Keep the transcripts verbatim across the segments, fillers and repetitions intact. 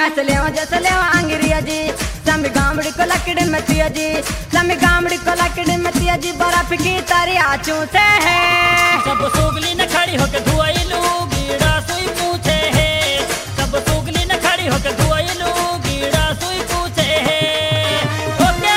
ऐसे ले जैसे ले अंग्रिया जी समी गामड़ी को लकड़ी में तिया जी समी गामड़ी को लकड़ी में तिया जी बर्फ की तरिया चूसे है सब सुगली न खड़ी होके धुआई लू गीड़ा सुई पूछे है सब सुगली न खड़ी होके धुआई लू गीड़ा सुई पूछे है ओके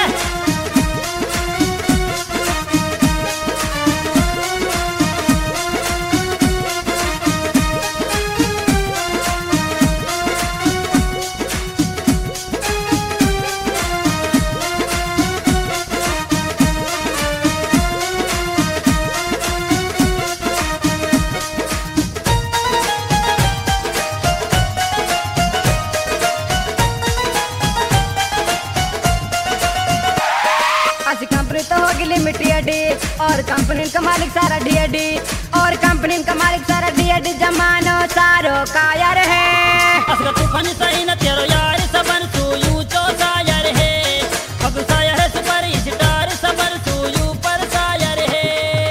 कंपनी तो होगी लिमिटेड और कंपनी का मालिक सारा डीएडी और कंपनी का मालिक सारा डीएडी जमानो सारो कायर है असगा तूफान सही न तेरो यार सबन सुयू चो सायर है अब सायर सुपर स्टार सबन सुयू पर सायर है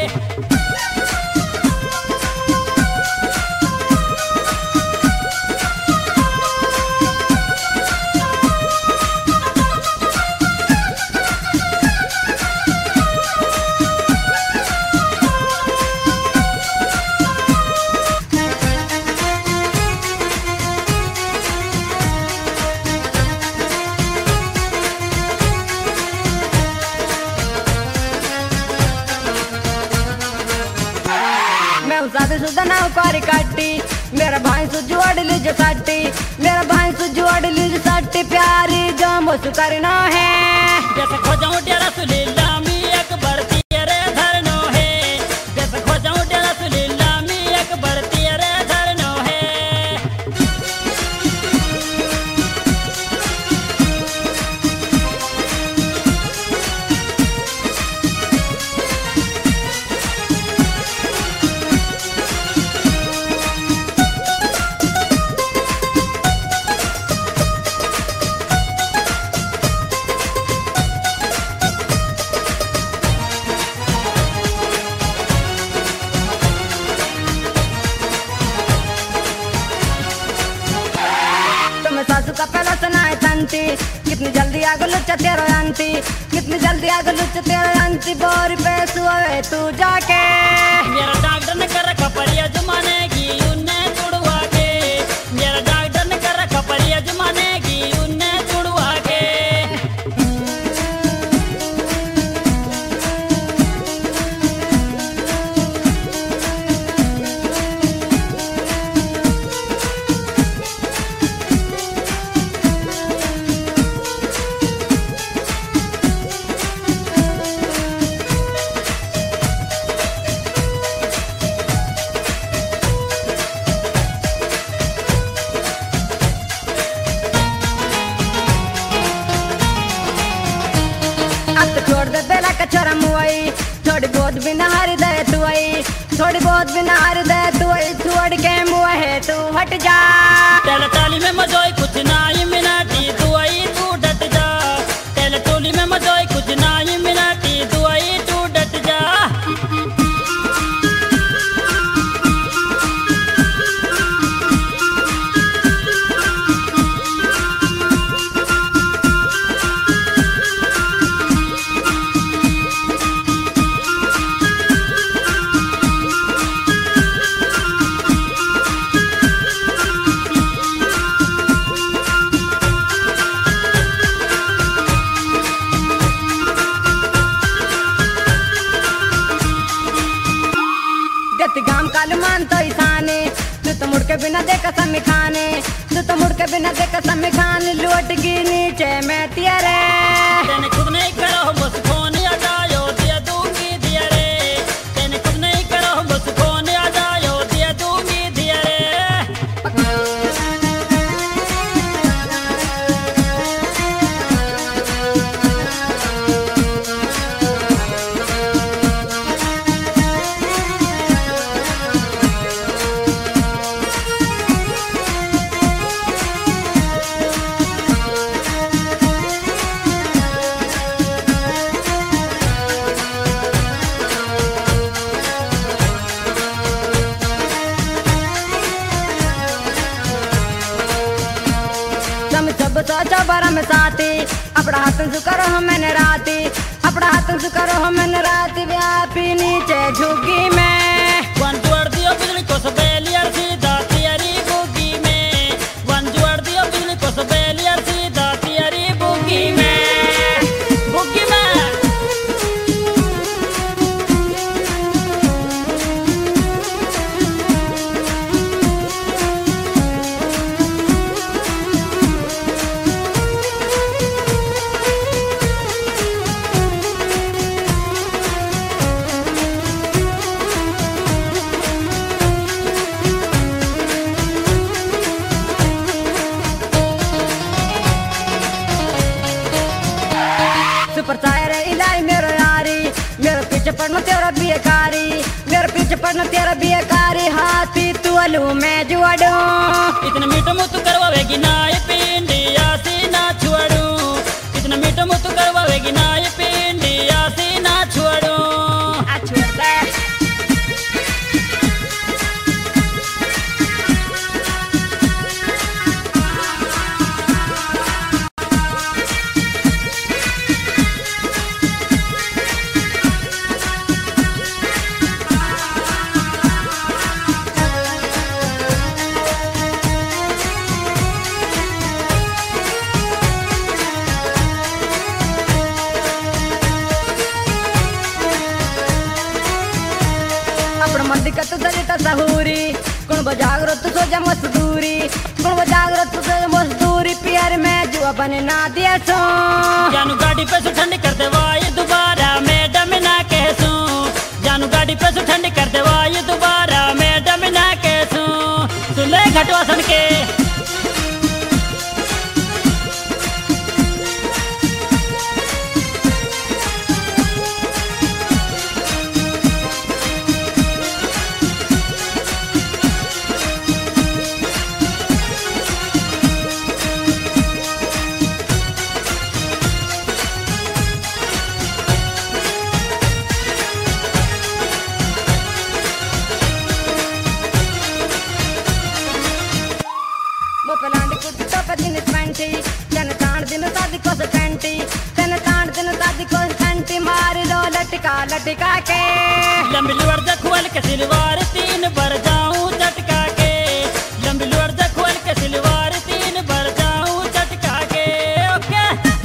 शादीशुदा ना कारी काटी मेरा भाई सु जोड़ लीजिए साटी मेरा भाई सु जोड़ लीजिए साटी प्यारी जो मुझसे करना है जैसे खोजाऊं डेरा सुलीला मी एक बढ़ती रे धरनो है जैसे खोजाऊं डेरा सुलीला मी एक बढ़ती रे धरनो है सासू का पहला सुनाए तंती कितनी जल्दी आग लुच्चा तेरो अंती कितनी जल्दी आग लुच्चा तेरो अंती बोरी पे सुए तू जाके मेरा डॉक्टर ने कर रखा परिया जमाने की उन्हें तुड़वा के मेरा डॉक्टर ने कर रखा परिया जमाने की उन्हें तुड़वा के छोड़ दे बेला कचरा मुआई थोड़ी बहुत भी नहारी दे तू आई थोड़ी बहुत भी नहारी दे तू आई छोड़ के मुआ है तू हट जा तेल टाली में मजोई कुछ नाई मिनाटी तू आई तू डट जा तेल टोली में मजोई कुछ नाई मिनाटी तू आई तू डट जा गाम कालू मान तो ईसाने तू तो मुड़ के बिना देखा समी खाने तू तो मुड़ के बिना देखा समी खाने लौट की नीचे मैं तेरे तेने खुद नहीं करो बस फोन आ जायो दिया दूंगी दिया रे तेने खुद नहीं करो बस फोन आ जायो दिया दूंगी दिया रे सब सोचो बारा में साथी अपना हाथ से करो हमने राती अपना हाथ से करो हमने राती व्यापी नीचे झुकी में वन जोड़ दियो बिजली को सबेलियर सीधा तियारी बुगी में वन जोड़ दियो बिजली को सबेलियर सीधा तियारी बुगी में बुगी में सुपर चायर इलाई मेरो यारी मेरे पीछे पड़ना तेरा बेकारी मेरे पीछे पड़ना तेरा बेकारी हाथी तू अलू मैं जुआडू इतना मीठो मुतु करवावेगी ना ये पिंडी आसी ना छुआडू इतना मीठो मुतु करवावेगी ना ये पिंडी आसी ना छुआडू दिक्कत दलित सहूरी कौन बजागरत सोचा मजदूरी कौन बजागरत सोचा मजदूरी प्यार में जो बने ना दिया सो जानू गाड़ी पे सु ठंडी कर दे वाई दोबारा मैडम ना कहसू जानू गाड़ी पे सु ठंडी कर दे वाई दोबारा मैडम ना कहसू सुले घटवा सन के पलांड कुछ तो पदिन स्पेंटी तन ताण दिन शादी को सेंटी तन ताण दिन शादी को सेंटी मार दो लटका लटका के लंबी लुअर जखवल के सिलवार तीन बार जाऊं झटका के लंबी लुअर जखवल के सिलवार तीन बार जाऊं झटका के ओके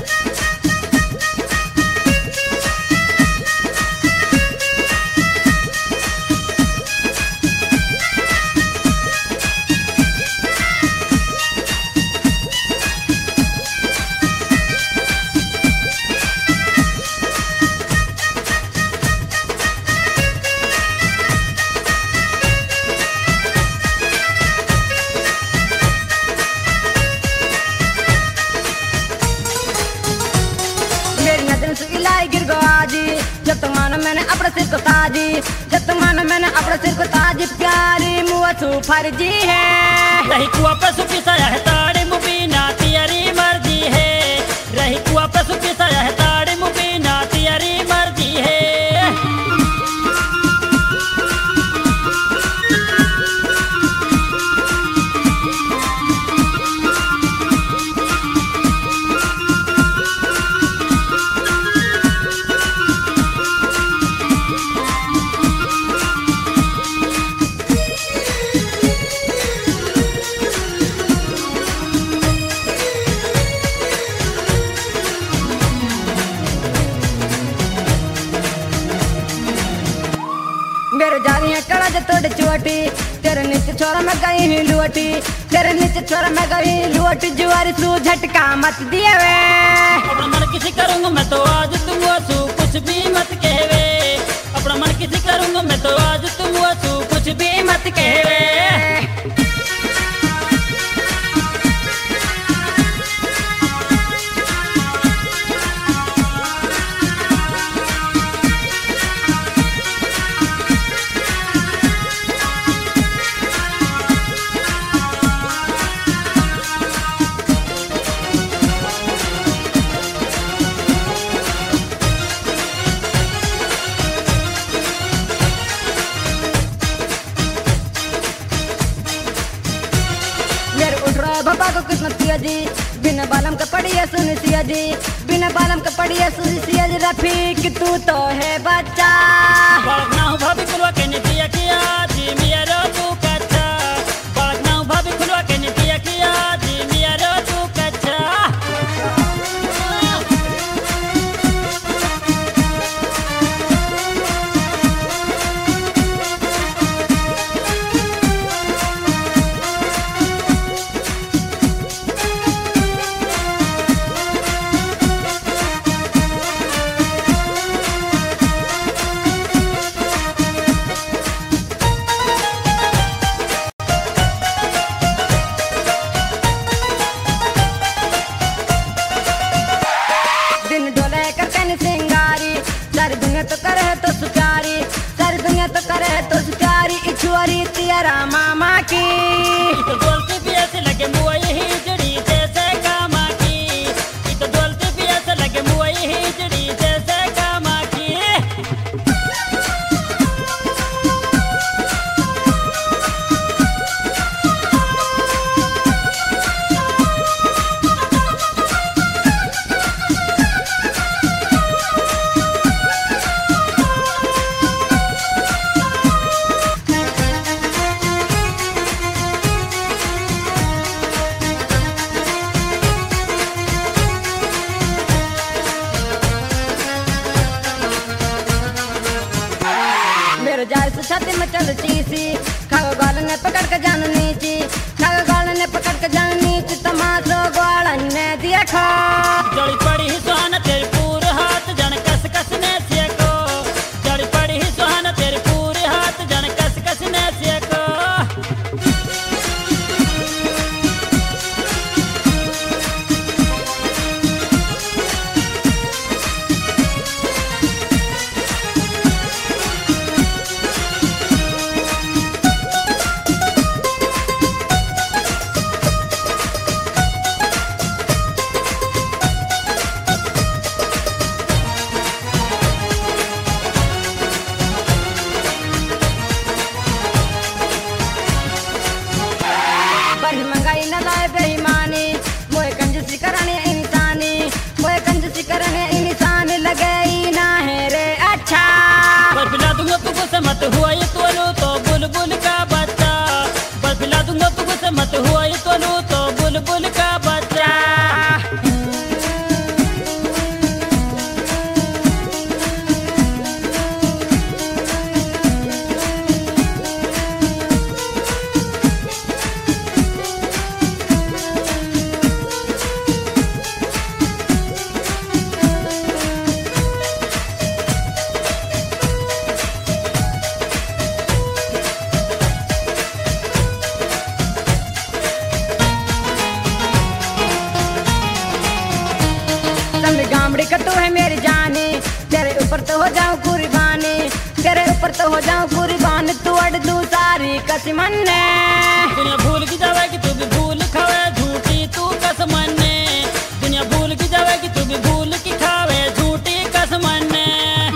इलाई गिर गो आजी जब तक मानो मैंने अपने सिर को ताजी जब तक मानो मैंने अपने सिर को ताजी प्यारी मुआ सू फर्जी है रही कुआ पे सुखी साया है ताड़ी मुबीना तियारी मर्जी है रही कुआ पे सुखी साया है ताड़ी मुबीना तियारी मर्जी है मेरे जानी है कड़ा जो तोड़ चोटी तेरे नीचे छोरा मैं गई ही लुअटी तेरे नीचे छोरा मैं गई लुअटी जुआरी सू झटका मत दिए वे अपना मन किसी करूंगा मैं तो आज तुम सू कुछ भी मत कहवे अपना मन किसी करूंगा मैं तो आज तुम सू कुछ भी मत कहवे मोहब्बा को किस्मत सिया जी, बिना बालम का पढ़िए सुन सिया जी, बिना बालम का पढ़िए सुन सिया जी। रफीक तू तो है बच्चा बालक ना हूँ भाभी खुलवा के नितिया किया जी मिया रो तू कच्चा। बालक ना हूँ भाभी खुलवा के नितिया किया जी मिया रो तू कच्चा। दिन डोले कर कन सिंगारी, सारी दुनिया तो करे तो सुचारी, सारी दुनिया तो करे तो सुचारी। इछुआरी तेरा मामा की तो बोलती भी ऐसे लगे मुआ ही जड़ी जैसे कामा की। तो बोलती भी ऐसे लगे मुआ ही जड़ी जैसे कामा की। मेरे जाल से छाती में चल चीसी, खाओ गाल ने पकड़ के जान नीची, खाओ गाल ने पकड़ के जान नीची। तमाशो ग्वालन ने दिया खा जड़ी पड़ी ही सुहाना तेरे पूरे हाथ जन कस कस ने सेको। जड़ी पड़ी ही सुहाना तेरे पूरे हाथ जन कस कस ने सेको। बड़ी महंगाई न लाए बेईमानी, मोए कंजूसी करने इंसानी, मोए कंजूसी करने इंसान लगे ही ना है रे अच्छा। पर पिला दूंगा तू गुस्से मत हुआ ये तोलू तो बुलबुल का बच्चा। पर पिला दूंगा तू गुस्से मत हुआ ये तोलू तो बुलबुल का बच्चा। लंबी गामड़ी का तू है मेरी जानी, तेरे ऊपर तो हो जाऊं कुर्बानी, तेरे ऊपर तो हो जाऊं कुर्बान। तू अड़ दू सारी कसमन ने दुनिया भूल की जावेगी तू भी भूल खावे झूठी तू कसमन ने। दुनिया भूल की जावेगी तू भी भूल की खावे झूठी कसमन ने।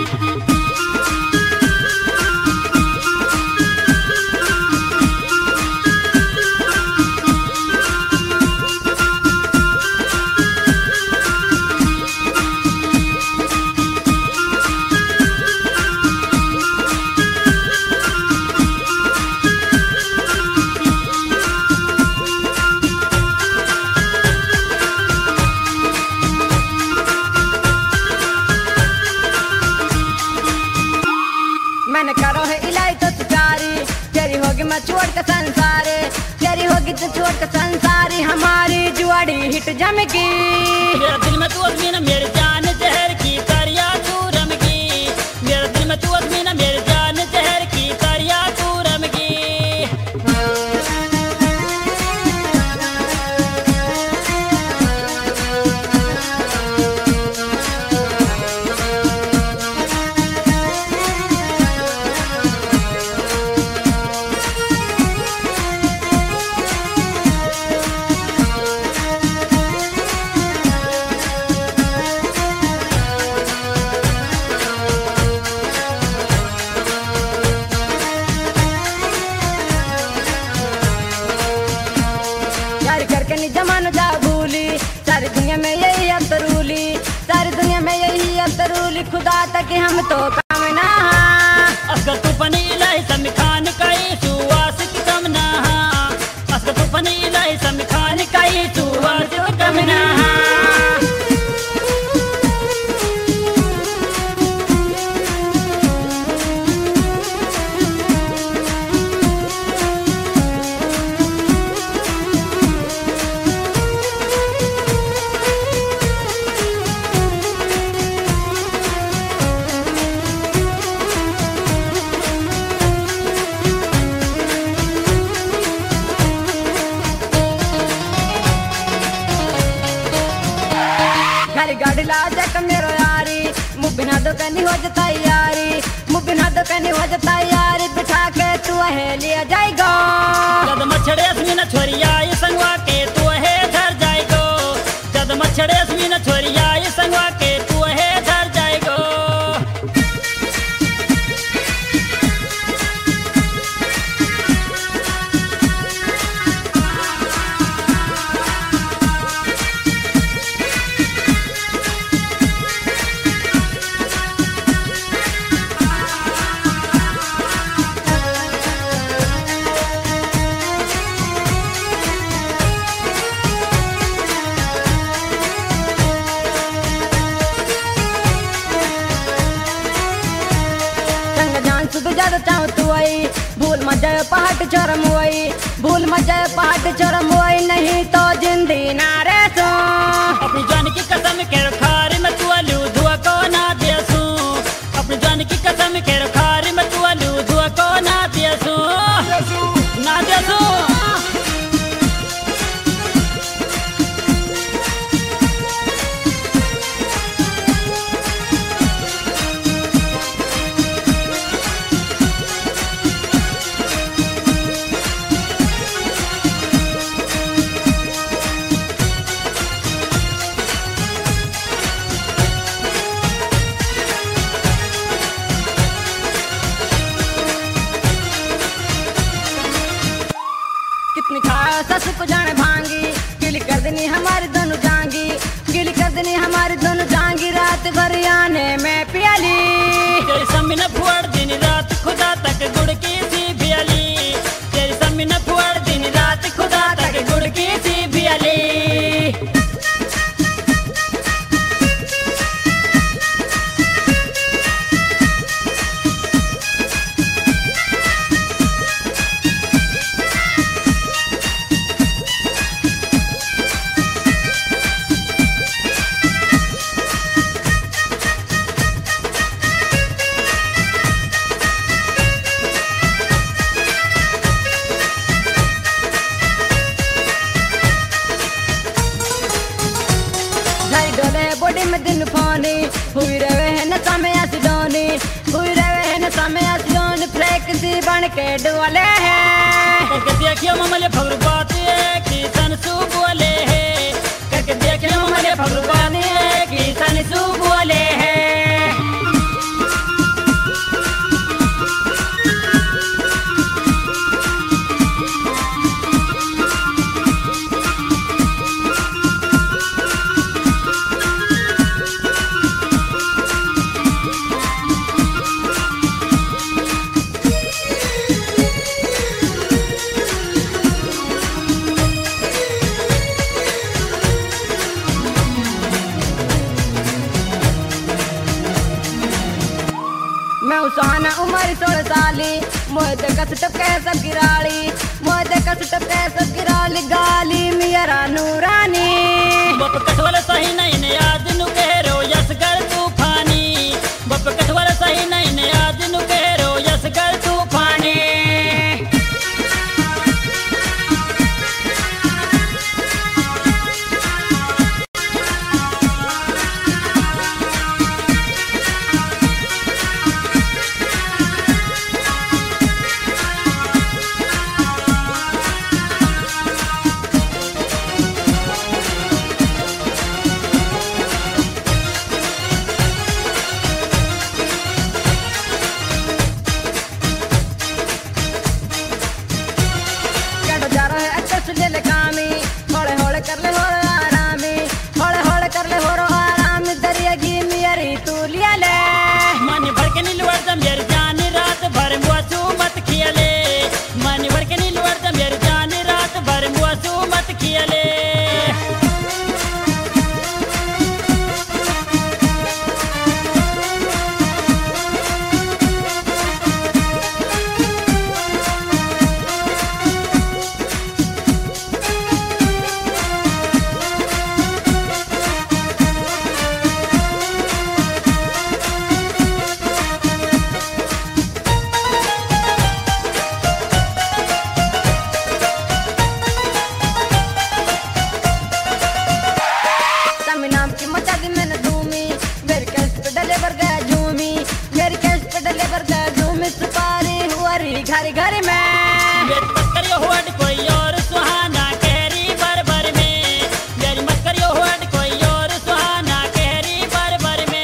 मैंने करो है इलाई तो सुचारी, तेरी होगी मैं छोड़ के संसारे, तेरी होगी तो छोड़ के संसारी। हमारी जुआड़ी हिट जमगी मेरा दिल में तू अजमी ना मेरी जान जहर की करिया तू रमगी। मेरा दिल में तू अजमी ना मेरी जान जहर की करिया तू रमगी। के नहीं जमानो जा भूली, सारी दुनिया में यही अब तरूली, सारी दुनिया में यही अब तरूली, खुदा तक हम तो काम ना। असकर तू पनी इलाही समी खान कई सुवासिक कम ना, असकर तू पनी इलाही समी खान कई सुवासिक कम ना। खाली गाड़ी ला जाक मेरो यारी, मुँह बिना दो कहनी हो जाता यारी, मुँह बिना दो कहनी हो जाता यारी, बिठा के तू है लिया जाएगा। जद मच्छड़े अस्मिन छोरिया ये संगवा के तू है धर जाएगो, जद मच्छड़े अस्मिन छोरिया ये संगवा के तू है धर जाएगो। सुबह ज्यादा चाहो तू आई, भूल मत जाए पहाड़ चरम हुई, भूल मत जाए पहाड़ चरम हुई, नहीं तो जिंदगी ना रे सो। अपनी जान की कसम के खारी में तू अलू धुआ को ना दियसू, अपनी जान की कसम के खारी में तू अलू धुआ को ना दियसू, ना दियसू। कितनी खाया सस को जाने भांगी, गिली कर देनी हमारी दोनों जांगी, गिली कर देनी हमारी दोनों जांगी, रात भर आने में पियाली। तेरी सम्मी न फुआड़ दिन रात खुदा तक गुड़ की सी बियाली, तेरी सम्मी न फुआड़ दिन रात खुदा तक गुड़ की सी बियाली। बॉडी में दिन फानी हुई रहे हैं नशा में आसिडोनी, हुई रहे हैं नशा में आसिडोनी, फ्लेक सी बन के डुअले हैं। करके देखियो ममले फगरू बात है कि सन सू बोले है, करके देखियो ममले फगरू बात है कि सन सू बोले है। मैं सुहाना उम्र सोलह साली, मोहत कस टपके सब गिराली, मोहत कस टपके सब गिराली, गाली मेरा नूरानी। बप कठवल सही नहीं ने आज नु कहरो यस कर तूफानी, बप कठवल सही नहीं ने आज नु कहरो यस कर तूफानी। घर घर में। मेरी मत करियो होट कोई और सुहाना कहरी भर भर में, मेरी मत करियो होट कोई और सुहाना कहरी भर भर में।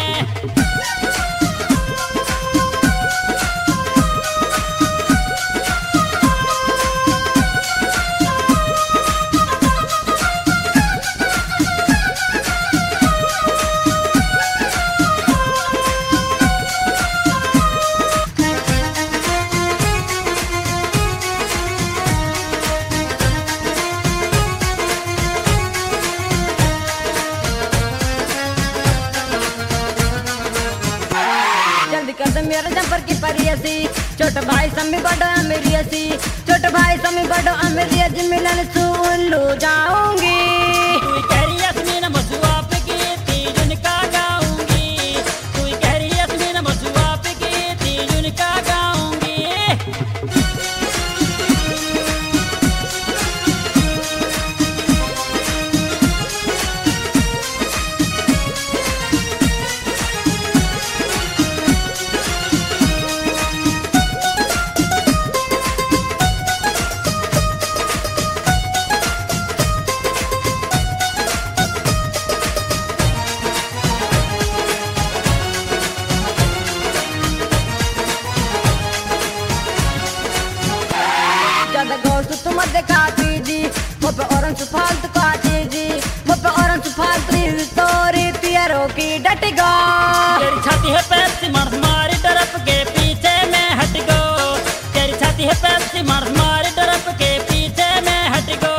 जल्दी कर दे मेरा जंपर की परियसी, छोटा भाई समी बड़ो अमीरियसी, छोटा भाई समी बड़ो अमीरियसी मिलन सुन लो जाऊंगी। तू कह रही यास्मीन मसुआ पे गीती जुनका गाऊंगी, तू कह रही यास्मीन मसुआ पे गीती जुनका गाऊंगी। ज्यादा गौर से तुम दिखाती जी, वो पे औरन से फालतू काटी जी, वो पे औरन से फालतू तोरी पियरों की डट गो। तेरी छाती है पैसी मर्द मारी डरप के पीछे में हट गो, तेरी छाती है पैसी मर्द मारी डरप के पीछे में हट गो।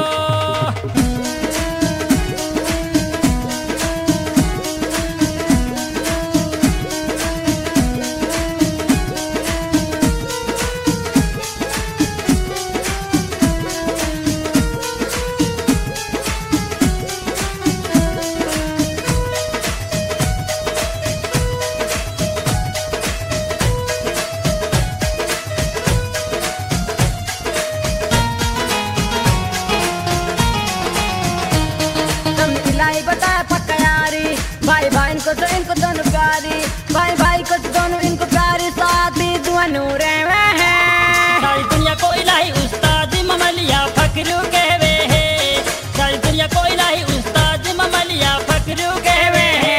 बताया पक्का यारी, भाई भाई इनको तो इनको दोनों प्यारी, भाई भाई को तो दोनों इनको प्यारी, साथ ही दोनों रहवे हैं। सारी दुनिया को इलाही उस्ताद ममलिया फकरू कहवे है, सारी दुनिया को इलाही उस्ताद ममलिया फकरू कहवे है।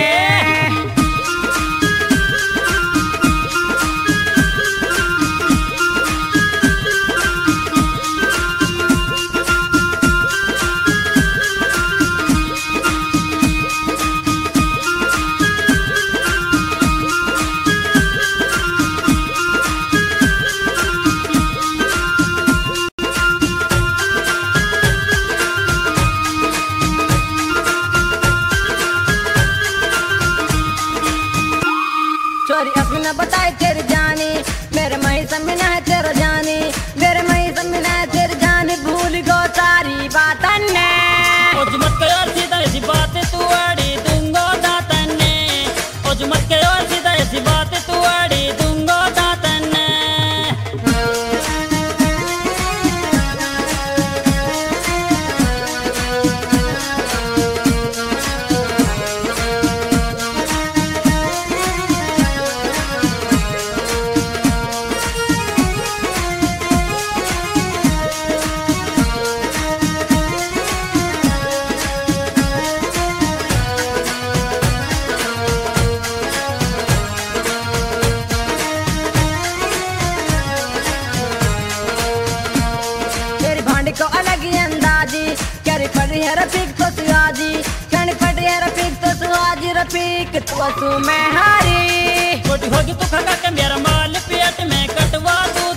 चोरी अपनी न बताए तेरी जानी, मेरे मही समीना है तेरा जानी, मेरे मही समीना है तेरी जानी, भूल गो सारी बातन ने। ओज मत कयो सीधा ऐसी बात तू अड़ी दूंगो दातन ने, ओज मत कयो सीधा ऐसी बात तू अड़ी दूंगो दातन ने। को अलग ही अंदाजी, करी पड़ी है रफीक तो सुहाजी, करी पड़ी है रफीक तो सुहाजी, रफीक तो तू मैं हारी। छोटी होगी तो खा के मेरा माल पेट में कटवा दूं